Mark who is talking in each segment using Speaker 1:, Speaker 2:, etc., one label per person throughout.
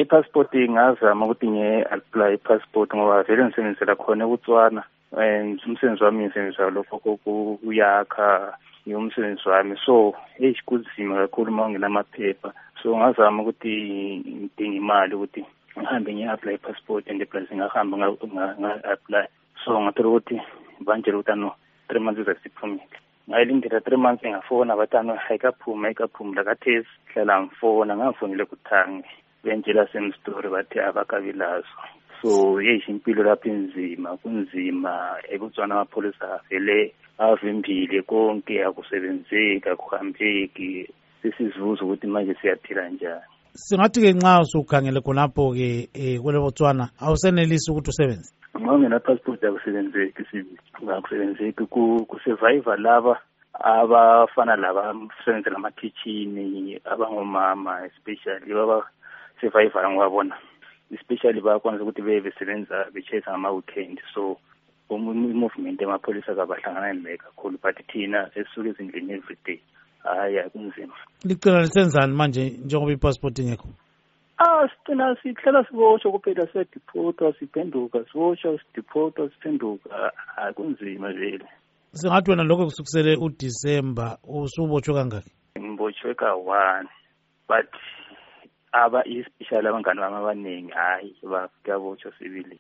Speaker 1: i-passport ngazama ukuthi ngiye-apply i-passport ngoba vele ngisebenzela khona eBotswana and umsebenzi wami ngisebenzisa lokho kuyakha umsebenzi wami so kunzima kakhulu uma nginamaphepha so ngazama ukuthi ngidinga imali ukuthi ngihambe ngiye-apply i-passport and plus ngahamba nga-apply so ngathola ukuthi banjela ukuthi 3 months izasiphumile ngayilindela 3 months ngafona bathi ayikaphumi lakathesi hlala ngifona ngafonile kuThangi benjela same story bathi abakabilazo so impilo lapha kunzima eBotswana amapholisa vele avimbile konke akusebenzeki akuhambeki sesizibuza ukuthi manje siyaphila njani.
Speaker 2: Singathi-ke nxa usukhangele khonapho-ke kwele Botswana awusenelisi ukuthi usebenze?
Speaker 1: Nxa ungena-passport akusebenzeki kusurviva laba abafana laba msebenzela ama-kitchen abangomama especially baba-surviva ngwabona especially bayakwanisa ukuthi besebenza bechayisa ngama-weekend so i-movement emapholisa kabahlangana naye kakhulu but thina esisuke ezindlini everyday hayi kunzima.
Speaker 2: Licala lisenzani manje njengoba i-passport ingekho?
Speaker 1: Sicina sihlala siboshwa kuphela siyadiphotwa siphenduka siboshwa sidiphotwa siphenduka kunzima vele.
Speaker 2: Singathi wena lokho kusukusele uDisemba usubotshwe kangaki?
Speaker 1: Ngibotshwe ka-1 but especially abangani bami abaningi hayi kuyabotshwa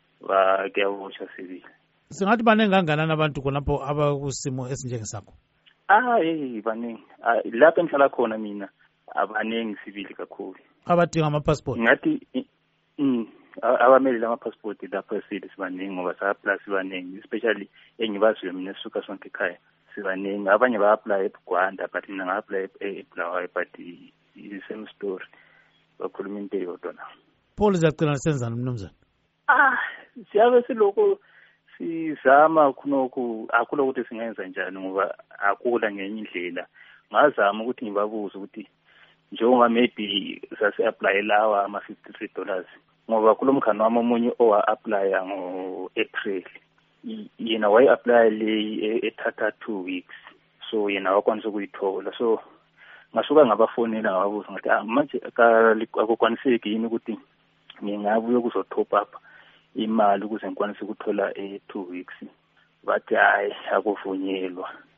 Speaker 1: sibili.
Speaker 2: Singathi baningi kangakanani abantu khonapho abakusimo esinjengesakho?
Speaker 1: Baningi lapho engihlala khona mina abaningi sibili kakhulu
Speaker 2: abadinga ama-passport.
Speaker 1: Ngathi abamelele ama-passport lapho esile sibaningi ngoba sa-apply sibaningi especially engibaziyo mina esisuka sonke ekhaya sibaningi abanye ba-apply eBugwanda but mina nga-apply eBulawayo but i-same story bakhuluma into eyodwa na.
Speaker 2: Paul ziyagcina lisenzani mnumzane?
Speaker 1: Siyabe siloko sizama khonokho akula ukuthi singenza njani ngoba akula ngenye indlela ngazama ukuthi ngibabuze ukuthi njengoba maybe sasi-apply lawa ama-$53 ngoba kulo mkhani wami omunye owa-applya ngo-April yena wayi-applya le ethatha 2 weeks so yena wakwanisa ukuyithola so ngasuka ngabafonela ngababuza ngathi manje akukwaniseki yini ukuthi ngingabuye ukuzotop up imali ukuze ngikwanise ukuthola 2 weeks bathi hayi akuvunyelwa